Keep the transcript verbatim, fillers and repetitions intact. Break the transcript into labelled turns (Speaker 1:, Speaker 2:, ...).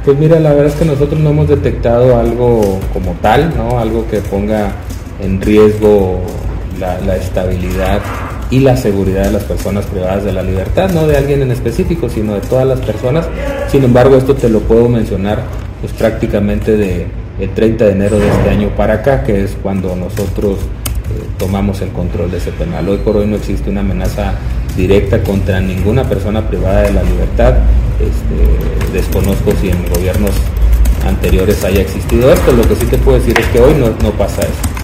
Speaker 1: Pues mira, la verdad es que nosotros no hemos detectado algo como tal, ¿no? Algo que ponga en riesgo la, la estabilidad y la seguridad de las personas privadas de la libertad, no de alguien en específico, sino de todas las personas. Sin embargo, esto te lo puedo mencionar pues prácticamente de el treinta de enero de este año para acá, que es cuando nosotros eh, tomamos el control de ese penal. Hoy por hoy no existe una amenaza directa contra ninguna persona privada de la libertad. Este, desconozco si en gobiernos anteriores haya existido esto. Lo que sí te puedo decir es que hoy no, no pasa eso.